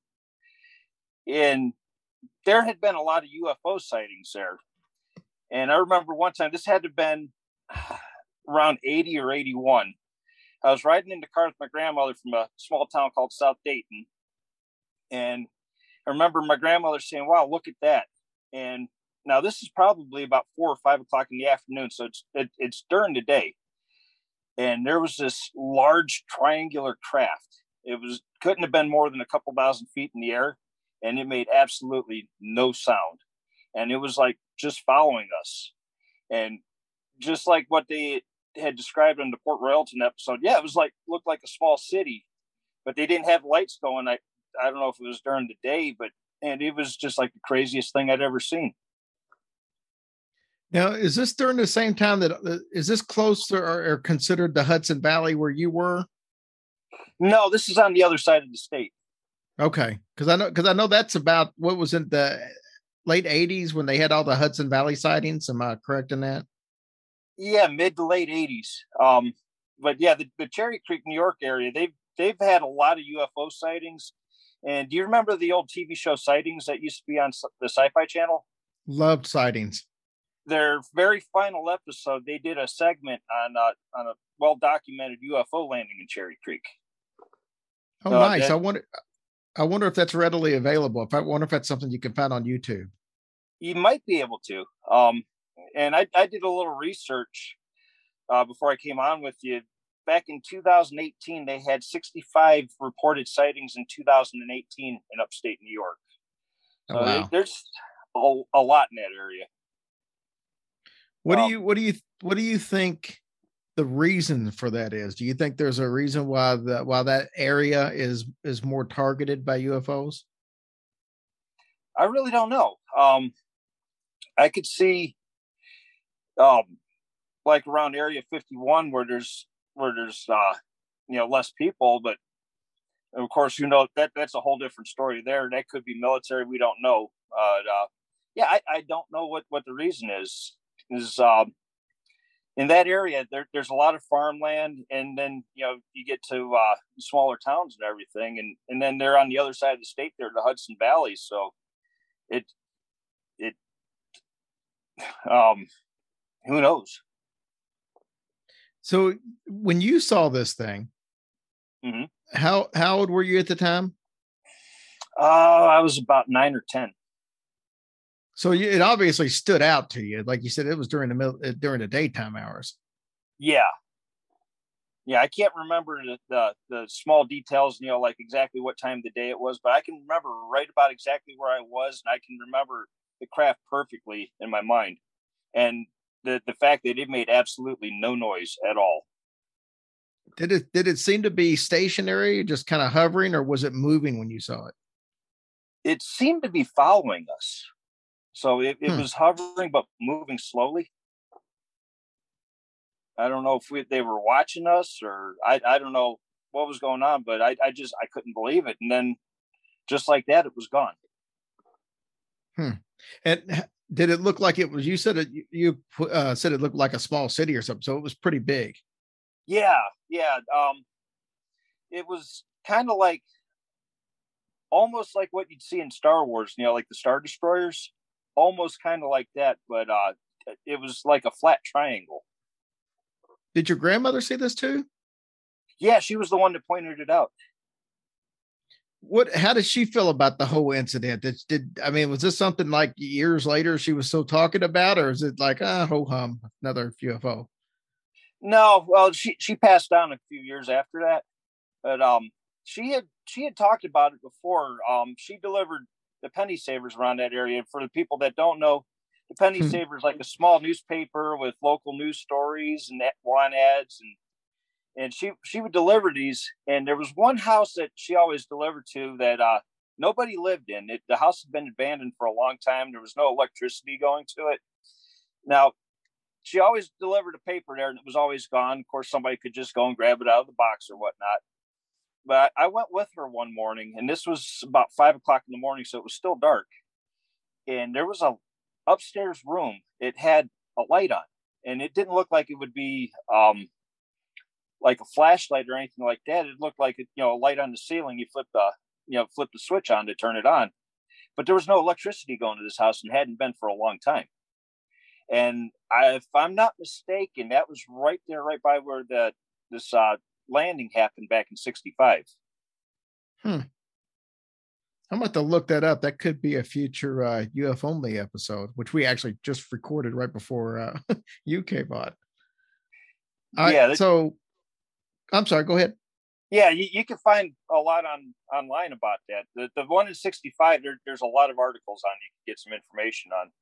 and there had been a lot of U F O sightings there. And I remember one time, this had to have been around eighty or eighty-one. I was riding in the car with my grandmother from a small town called South Dayton. And I remember my grandmother saying, "Wow, look at that." And now this is probably about four or five o'clock in the afternoon. So it's, it, it's during the day. And there was this large triangular craft. It was, couldn't have been more than a couple thousand feet in the air. And it made absolutely no sound. And it was like just following us. And just like what they had described in the Port Royalton episode, yeah, it was like, looked like a small city, but they didn't have lights going. I, I don't know if it was during the day, but, and it was just like the craziest thing I'd ever seen. Now, is this during the same time that, is this close to, or, or considered the Hudson Valley where you were? No, this is on the other side of the state. Okay, because I know because I know that's about what was in the late eighties when they had all the Hudson Valley sightings. Am I correct in that? Yeah, mid to late eighties. Um, but yeah, the, the Cherry Creek, New York area, they've they've had a lot of U F O sightings. And do you remember the old T V show Sightings that used to be on the Sci-Fi Channel? Loved Sightings. Their very final episode, they did a segment on uh, on a well documented U F O landing in Cherry Creek. Oh, uh, nice! That, I wonder. I wonder if that's readily available. If I wonder if that's something you can find on YouTube. You might be able to. Um, and I, I did a little research uh, before I came on with you. Back in two thousand eighteen, they had sixty-five reported sightings in two thousand eighteen in upstate New York. So oh, wow. there's a, a lot in that area. What um, do you what do you what do you think the reason for that is? Do you think there's a reason why that why that area is is more targeted by U F Os? I really don't know. Um, I could see, um, like around Area fifty-one where there's where there's uh, you know less people, but of course you know that that's a whole different story there. That could be military. We don't know. Uh, uh, yeah, I, I don't know what what the reason is. Is um. In that area, there, there's a lot of farmland, and then you know you get to uh, smaller towns and everything, and, and then they're on the other side of the state. They're the Hudson Valley, so it it um who knows? So when you saw this thing, Mm-hmm. how how old were you at the time? Uh, I was about nine or ten. So you, it obviously stood out to you, like you said, it was during the middle uh, during the daytime hours. Yeah, yeah. I can't remember the, the the small details, you know, like exactly what time of the day it was, but I can remember right about exactly where I was, and I can remember the craft perfectly in my mind, and the the fact that it made absolutely no noise at all. Did it did it seem to be stationary, just kind of hovering, or was it moving when you saw it? It seemed to be following us. So it, it Hmm. was hovering, but moving slowly. I don't know if we, they were watching us or I, I don't know what was going on, but I, I just, I couldn't believe it. And then just like that, it was gone. Hmm. And h- did it look like it was, you said it, you you, uh, said it looked like a small city or something. So it was pretty big. Yeah. Yeah. Um, it was kind of like, almost like what you'd see in Star Wars, you know, like the Star Destroyers, almost kind of like that. But uh, it was like a flat triangle. Did your grandmother see this too? Yeah. She was the one that pointed it out. What, how did she feel about the whole incident? Did, did, I mean, was this something like years later she was still talking about, or is it like, ah, ho hum, another U F O? No, well, she, she passed on a few years after that. But um, she had she had talked about it before. Um, she delivered the Penny Savers around that area. For the people that don't know, the Penny Hmm. Savers like a small newspaper with local news stories and want ads, and and she she would deliver these. And there was one house that she always delivered to that uh, nobody lived in. It, the house had been abandoned for a long time. There was no electricity going to it. Now, she always delivered a paper there, and it was always gone. Of course, somebody could just go and grab it out of the box or whatnot. But I went with her one morning, and this was about five o'clock in the morning, so it was still dark. And there was a upstairs room. It had a light on, and it didn't look like it would be um, like a flashlight or anything like that. It looked like, you know, a light on the ceiling. You flip the, you know, flip the switch on to turn it on. But there was no electricity going to this house, and hadn't been for a long time. And I, if I'm not mistaken, that was right there, right by where the this uh, landing happened back in sixty-five. Hmm. I'm about to look that up. That could be a future uh, U F only episode, which we actually just recorded right before uh, you came on. All right, Yeah, that, so I'm sorry. Go ahead. yeah, you, you can find a lot on online about that. The the one in sixty-five, there, there's a lot of articles on. You can get some information on.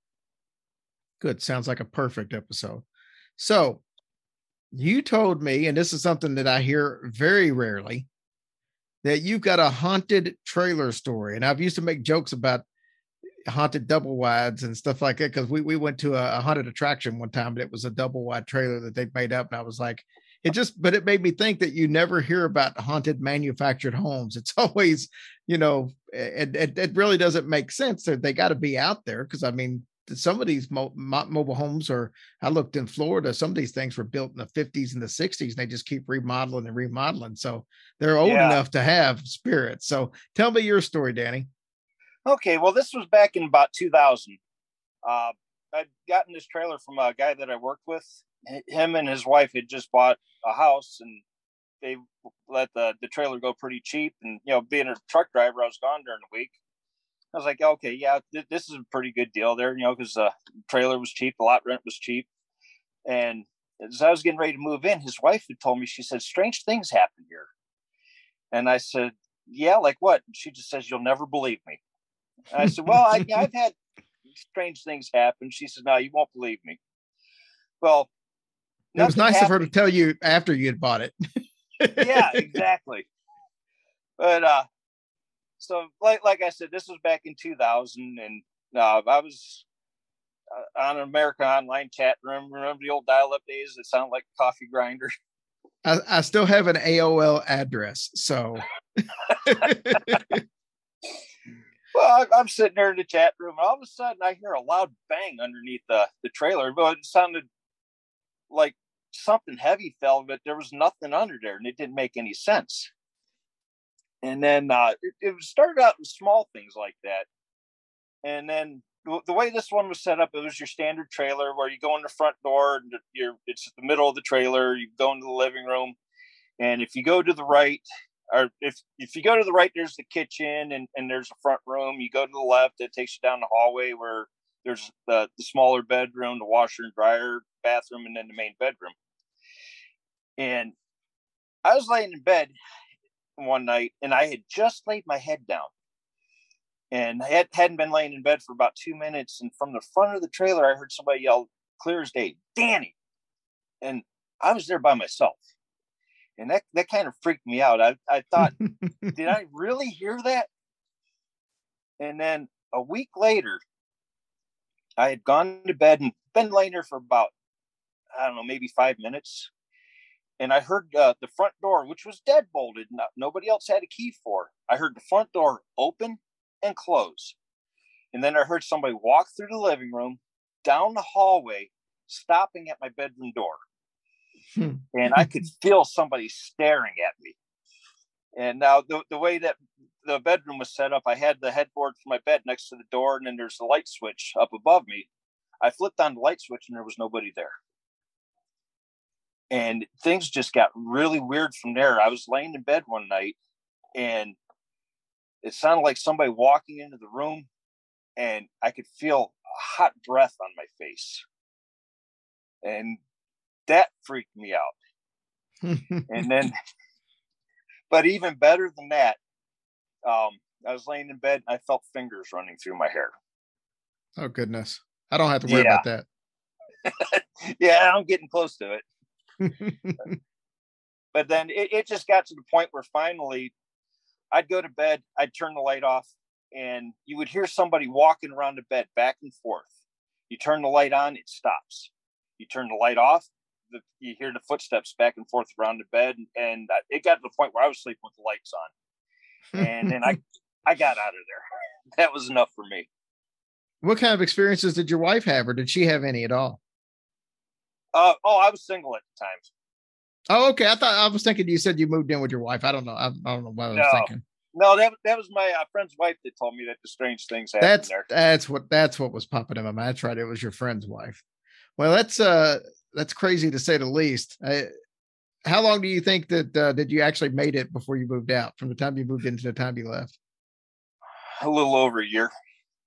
Good. Sounds like a perfect episode. So you told me, and this is something that I hear very rarely, that you've got a haunted trailer story. And I've used to make jokes about haunted double wides and stuff like that, because we, we went to a, a haunted attraction one time, but it was a double wide trailer that they made up. And I was like, it just, but it made me think that you never hear about haunted manufactured homes. It's always, you know, it, it, it really doesn't make sense. They, they got to be out there. Cause I mean, some of these mo- mo- mobile homes are, I looked in Florida, some of these things were built in the fifties and the sixties, and they just keep remodeling and remodeling. So they're old Yeah. enough to have spirits. So tell me your story, Danny. Okay, well, this was back in about two thousand. Uh, I'd gotten this trailer from a guy that I worked with. Him and his wife had just bought a house, and they let the, the trailer go pretty cheap. And, you know, being a truck driver, I was gone during the week. I was like, okay, yeah, th- this is a pretty good deal there, you know, because the trailer was cheap, the lot rent was cheap. And as I was getting ready to move in, his wife had told me, she said, strange things happen here. And I said, yeah, like what? And she just says, you'll never believe me. And I said, well, I, yeah, I've had strange things happen. She said, no, you won't believe me. Well, It was nice happened. of her to tell you after you had bought it. Yeah, exactly. But uh, so like like I said, this was back in two thousand, and uh, I was uh, on an American Online chat room. Remember the old dial-up days that sound like a coffee grinder? I, I still have an A O L address, so. Well, I'm sitting there in the chat room, and all of a sudden I hear a loud bang underneath the, the trailer. But it sounded like something heavy fell, but there was nothing under there, and it didn't make any sense. And then uh, it, it started out with small things like that. And then the, the way this one was set up, it was your standard trailer where you go in the front door and you're, it's the middle of the trailer. You go into the living room. And if you go to the right, or if, if you go to the right, there's the kitchen and, and there's a front room. You go to the left, it takes you down the hallway where there's the, the smaller bedroom, the washer and dryer, bathroom, and then the main bedroom. And I was laying in bed one night and I had just laid my head down. And I had, hadn't been laying in bed for about two minutes. And from the front of the trailer, I heard somebody yell, clear as day, Danny. And I was there by myself. And that, that kind of freaked me out. I, I thought, did I really hear that? And then a week later, I had gone to bed and been laying there for about, I don't know, maybe five minutes. And I heard uh, the front door, which was dead bolted. Not, nobody else had a key for. I heard the front door open and close. And then I heard somebody walk through the living room, down the hallway, stopping at my bedroom door. Hmm. And I could feel somebody staring at me. And now the, the way that the bedroom was set up, I had the headboard for my bed next to the door, and then there's the light switch up above me. I flipped on the light switch and there was nobody there. And things just got really weird from there. I was laying in bed one night and it sounded like somebody walking into the room, and I could feel a hot breath on my face. And that freaked me out. And then, but even better than that, um, I was laying in bed and I felt fingers running through my hair. Oh, goodness. I don't have to worry yeah. about that. Yeah, I'm getting close to it. But then it, it just got to the point where finally I'd go to bed, I'd turn the light off, and you would hear somebody walking around the bed back and forth. You turn the light on, it stops. You turn the light off, the, you hear the footsteps back and forth around the bed. And, and it got to the point where I was sleeping with the lights on. And then I, I got out of there. That was enough for me. What kind of experiences did your wife have, or did she have any at all? Uh, oh, I was single at the time. Oh, okay. I thought I was thinking you said you moved in with your wife. I don't know. I, I don't know what I was no, thinking. No, that that was my uh, friend's wife that told me that the strange things happened that's, there. That's what that's what was popping in my mind. That's right. It was your friend's wife. Well, that's uh that's crazy to say the least. Uh, how long do you think that uh, did you actually made it before you moved out? From the time you moved in to the time you left? A little over a year.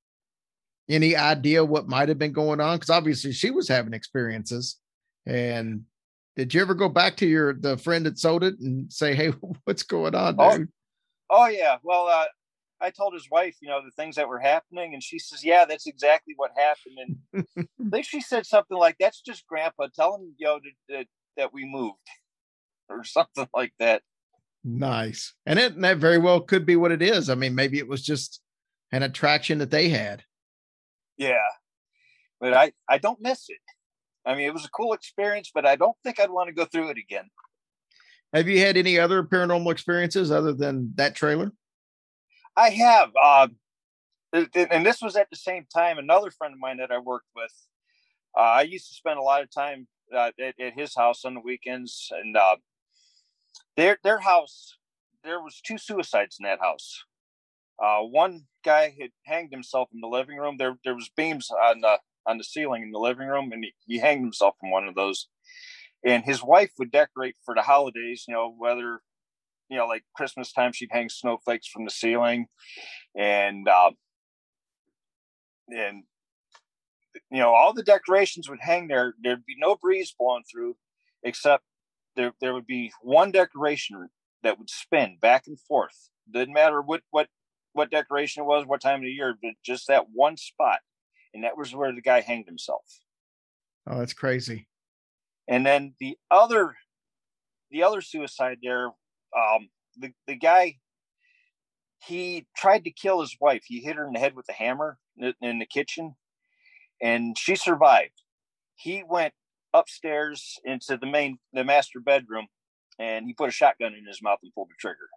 Any idea what might have been going on? Because obviously she was having experiences. And did you ever go back to your the friend that sold it and say, "Hey, what's going on, dude?" Oh, oh yeah. Well, uh, I told his wife, you know, the things that were happening, and she says, "Yeah, that's exactly what happened." And I think she said something like, "That's just Grandpa. Tell him, you know, that, that, that we moved," or something like that. Nice, and it and that very well could be what it is. I mean, maybe it was just an attraction that they had. Yeah, but I I don't miss it. I mean, it was a cool experience, but I don't think I'd want to go through it again. Have you had any other paranormal experiences other than that trailer? I have. Uh, and this was at the same time. Another friend of mine that I worked with, uh, I used to spend a lot of time uh, at, at his house on the weekends. And uh, their their house, there was two suicides in that house. Uh, one guy had hanged himself in the living room. There, there was beams on the on the ceiling in the living room, and he, he hanged himself from one of those. And his wife would decorate for the holidays, you know, whether, you know, like Christmas time, she'd hang snowflakes from the ceiling. And, uh, and, you know, all the decorations would hang there. There'd be no breeze blowing through, except there, there would be one decoration that would spin back and forth. Didn't matter what, what, what decoration it was, what time of the year, but just that one spot. And that was where the guy hanged himself. Oh, that's crazy. And then the other, the other suicide there, um, the, the guy, he tried to kill his wife. He hit her in the head with a hammer in, in the kitchen, and she survived. He went upstairs into the main, the master bedroom, and he put a shotgun in his mouth and pulled the trigger.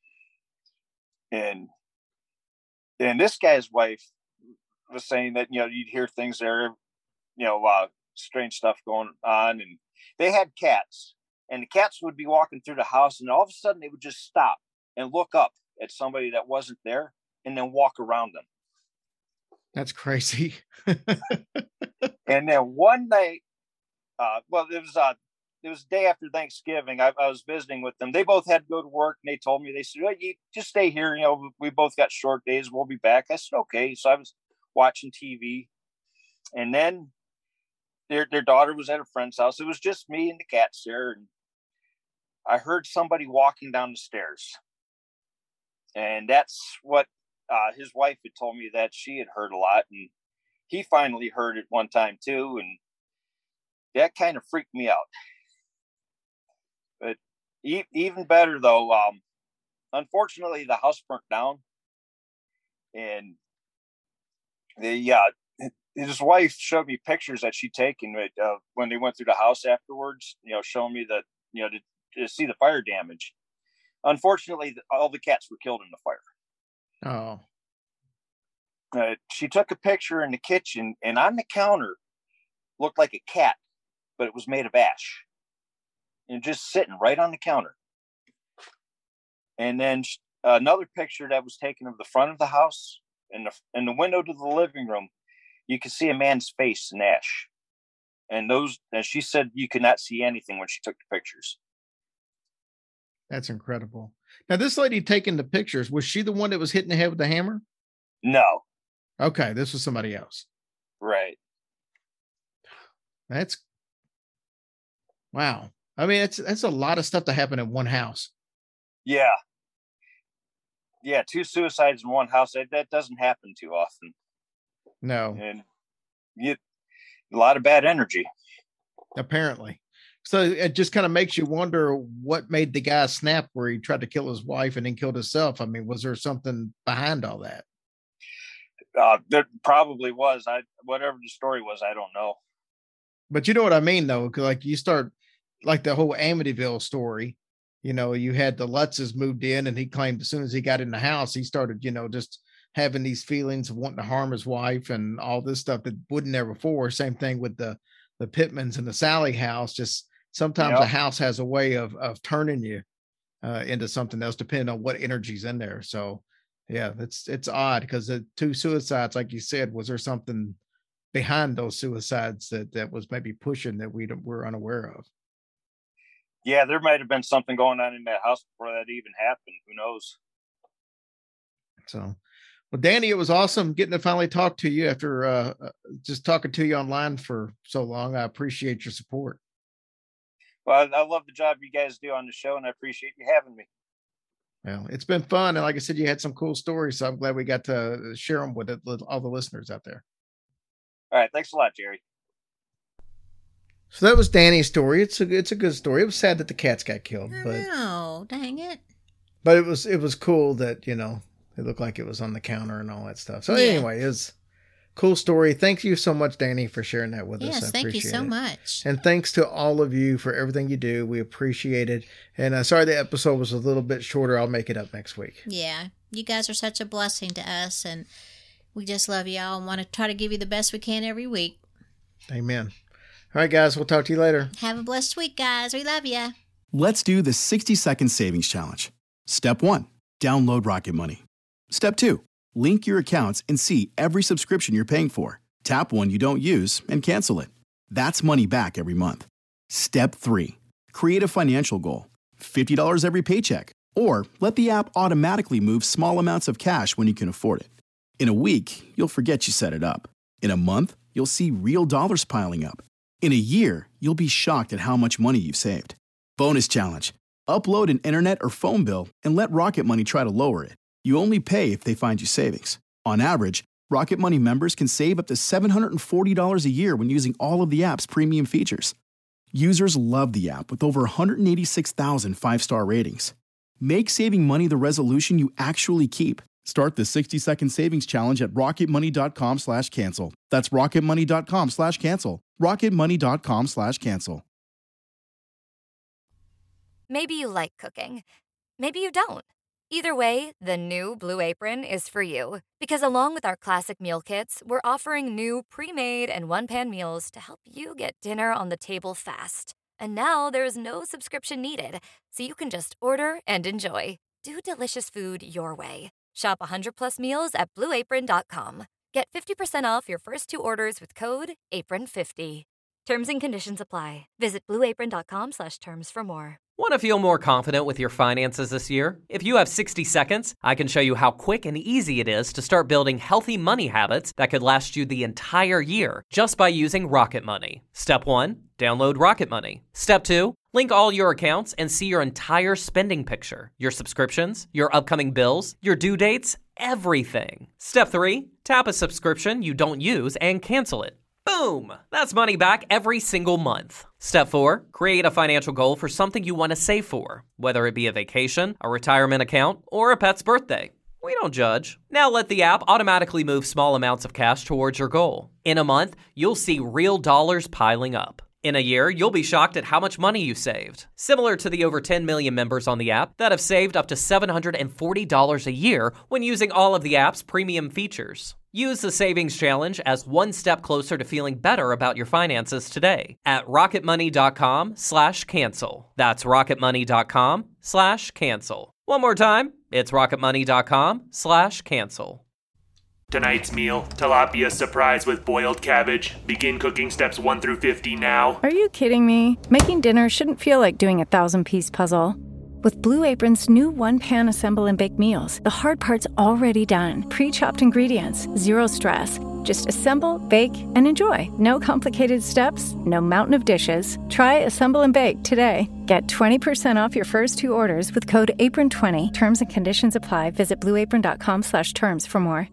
And, and this guy's wife was saying that, you know, you'd hear things there, you know, uh, strange stuff going on. And they had cats, and the cats would be walking through the house, and all of a sudden they would just stop and look up at somebody that wasn't there and then walk around them. That's crazy. And then one night, uh, well, it was uh, it was the day after Thanksgiving. I, I was visiting with them. They both had to go to work, and they told me, they said, well, you just stay here. You know, we both got short days. We'll be back. I said, okay. So I was watching T V, and then their their daughter was at a friend's house. It was just me and the cats there, and I heard somebody walking down the stairs, and that's what uh, his wife had told me that she had heard a lot, and he finally heard it one time too, and that kind of freaked me out. But e- even better though, um, unfortunately, the house burnt down, and the uh, his wife showed me pictures that she'd taken uh, when they went through the house afterwards. You know, showing me that, you know, to, to see the fire damage. Unfortunately, all the cats were killed in the fire. Oh. Uh, she took a picture in the kitchen, and on the counter looked like a cat, but it was made of ash, and just sitting right on the counter. And then another picture that was taken of the front of the house, and the in the window to the living room, you could see a man's face in ash. And those, and she said you could not see anything when she took the pictures. That's incredible. Now, this lady taking the pictures, was she the one that was hitting the head with the hammer? No. Okay, this was somebody else. Right. That's wow. I mean, it's that's a lot of stuff to happen in one house. Yeah. Yeah, two suicides in one house. That, that doesn't happen too often. No. And you, a lot of bad energy. Apparently. So it just kind of makes you wonder what made the guy snap where he tried to kill his wife and then killed himself. I mean, was there something behind all that? Uh, there probably was. I whatever the story was, I don't know. But you know what I mean, though, because like you start like the whole Amityville story. You know, you had the Lutzes moved in, and he claimed as soon as he got in the house, he started, you know, just having these feelings of wanting to harm his wife and all this stuff that wouldn't there before. Same thing with the the Pittmans and the Sally house. Just sometimes Yep. a house has a way of of turning you uh, into something else, depending on what energy's in there. So, yeah, it's it's odd because the two suicides, like you said, was there something behind those suicides that that was maybe pushing that we don't, we're unaware of? Yeah, there might have been something going on in that house before that even happened. Who knows? So, well, Danny, it was awesome getting to finally talk to you after uh, just talking to you online for so long. I appreciate your support. Well, I, I love the job you guys do on the show, and I appreciate you having me. Well, it's been fun. And like I said, you had some cool stories. So I'm glad we got to share them with it, with all the listeners out there. All right. Thanks a lot, Jerry. So that was Danny's story. It's a, it's a good story. It was sad that the cats got killed, I but know, dang it. but it was, it was cool that, you know, it looked like it was on the counter and all that stuff. So Yeah. anyway, it was a cool story. Thank you so much, Danny, for sharing that with us. Yes, I thank you appreciate so it. much. And thanks to all of you for everything you do. We appreciate it. And uh, sorry the episode was a little bit shorter. I'll make it up next week. Yeah, you guys are such a blessing to us, and we just love y'all and want to try to give you the best we can every week. Amen. All right, guys, we'll talk to you later. Have a blessed week, guys. We love you. Let's do the sixty second savings challenge. Step one, download Rocket Money. Step two, link your accounts and see every subscription you're paying for. Tap one you don't use and cancel it. That's money back every month. Step three, create a financial goal. fifty dollars every paycheck. Or let the app automatically move small amounts of cash when you can afford it. In a week, you'll forget you set it up. In a month, you'll see real dollars piling up. In a year, you'll be shocked at how much money you've saved. Bonus challenge. Upload an internet or phone bill and let Rocket Money try to lower it. You only pay if they find you savings. On average, Rocket Money members can save up to seven hundred forty dollars a year when using all of the app's premium features. Users love the app with over one hundred eighty-six thousand five-star ratings. Make saving money the resolution you actually keep. Start the sixty second savings challenge at rocketmoney.com slash cancel. That's rocketmoney.com slash cancel. rocketmoney.com slash cancel. Maybe you like cooking. Maybe you don't. Either way, the new Blue Apron is for you. Because along with our classic meal kits, we're offering new pre-made and one-pan meals to help you get dinner on the table fast. And now there's no subscription needed, so you can just order and enjoy. Do delicious food your way. Shop one hundred plus meals at blue apron dot com. Get fifty percent off your first two orders with code apron fifty. Terms and conditions apply. Visit blueapron.com slash terms for more. Want to feel more confident with your finances this year? If you have sixty seconds, I can show you how quick and easy it is to start building healthy money habits that could last you the entire year just by using Rocket Money. Step one, download Rocket Money. Step two, link all your accounts and see your entire spending picture, your subscriptions, your upcoming bills, your due dates, everything. Step three, tap a subscription you don't use and cancel it. Boom! That's money back every single month. Step four, create a financial goal for something you want to save for, whether it be a vacation, a retirement account, or a pet's birthday. We don't judge. Now let the app automatically move small amounts of cash towards your goal. In a month, you'll see real dollars piling up. In a year, you'll be shocked at how much money you saved. Similar to the over ten million members on the app that have saved up to seven hundred forty dollars a year when using all of the app's premium features. Use the Savings Challenge as one step closer to feeling better about your finances today at rocketmoney.com slash cancel. That's rocketmoney.com slash cancel. One more time, it's rocketmoney.com slash cancel. Tonight's meal, tilapia surprise with boiled cabbage. Begin cooking steps one through fifty now. Are you kidding me? Making dinner shouldn't feel like doing a thousand-piece puzzle. With Blue Apron's new one-pan assemble and bake meals, the hard part's already done. Pre-chopped ingredients, zero stress. Just assemble, bake, and enjoy. No complicated steps, no mountain of dishes. Try Assemble and Bake today. Get twenty percent off your first two orders with code apron twenty. Terms and conditions apply. Visit blueapron.com slash terms for more.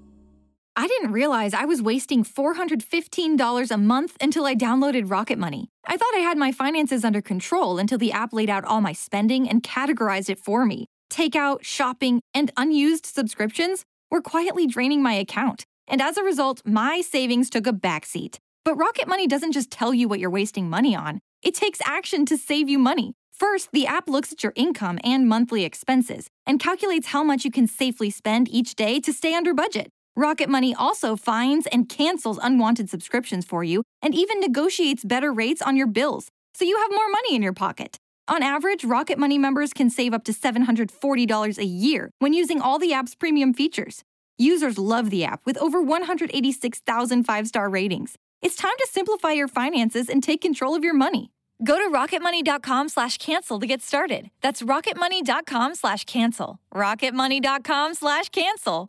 I didn't realize I was wasting four hundred fifteen dollars a month until I downloaded Rocket Money. I thought I had my finances under control until the app laid out all my spending and categorized it for me. Takeout, shopping, and unused subscriptions were quietly draining my account. And as a result, my savings took a backseat. But Rocket Money doesn't just tell you what you're wasting money on. It takes action to save you money. First, the app looks at your income and monthly expenses and calculates how much you can safely spend each day to stay under budget. Rocket Money also finds and cancels unwanted subscriptions for you and even negotiates better rates on your bills, so you have more money in your pocket. On average, Rocket Money members can save up to seven hundred forty dollars a year when using all the app's premium features. Users love the app with over one hundred eighty-six thousand five-star ratings. It's time to simplify your finances and take control of your money. Go to rocketmoney.com slash cancel to get started. That's rocketmoney.com slash cancel. rocketmoney.com slash cancel.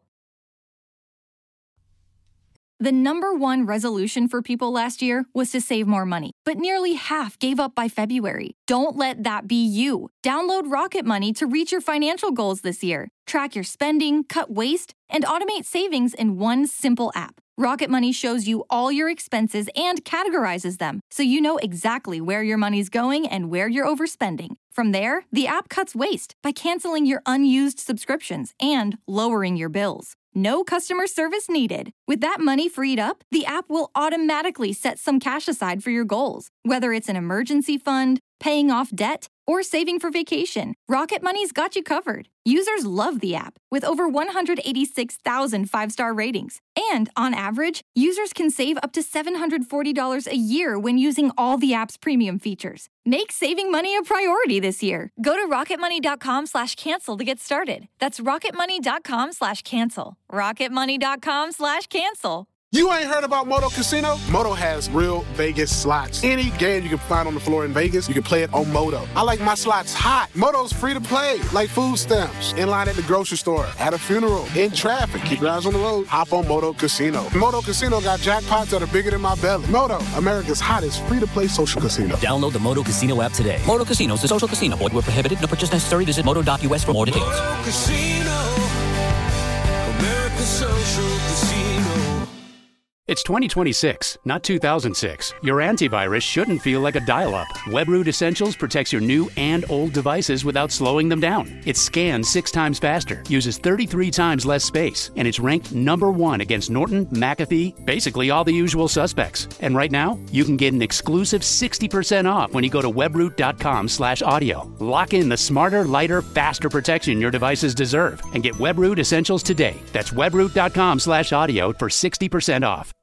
The number one resolution for people last year was to save more money, but nearly half gave up by February. Don't let that be you. Download Rocket Money to reach your financial goals this year. Track your spending, cut waste, and automate savings in one simple app. Rocket Money shows you all your expenses and categorizes them, so you know exactly where your money's going and where you're overspending. From there, the app cuts waste by canceling your unused subscriptions and lowering your bills. No customer service needed. With that money freed up, the app will automatically set some cash aside for your goals, whether it's an emergency fund, paying off debt, or saving for vacation. Rocket Money's got you covered. Users love the app with over one hundred eighty-six thousand five-star ratings. And on average, users can save up to seven hundred forty dollars a year when using all the app's premium features. Make saving money a priority this year. Go to rocketmoney.com slash cancel to get started. That's rocketmoney.com slash cancel. rocketmoney.com slash cancel. You ain't heard about Moto Casino? Moto has real Vegas slots. Any game you can find on the floor in Vegas, you can play it on Moto. I like my slots hot. Moto's free to play, like food stamps. In line at the grocery store, at a funeral, in traffic. Keep your eyes on the road. Hop on Moto Casino. Moto Casino got jackpots that are bigger than my belly. Moto, America's hottest free-to-play social casino. Download the Moto Casino app today. Moto Casino is a social casino. Void where prohibited. No purchase necessary. Visit moto dot u s for more details. Moto Casino, America's social casino. It's twenty twenty-six, not two thousand six. Your antivirus shouldn't feel like a dial-up. WebRoot Essentials protects your new and old devices without slowing them down. It scans six times faster, uses thirty-three times less space, and it's ranked number one against Norton, McAfee, basically all the usual suspects. And right now, you can get an exclusive sixty percent off when you go to webroot.com slash audio. Lock in the smarter, lighter, faster protection your devices deserve and get WebRoot Essentials today. That's webroot.com slash audio for sixty percent off.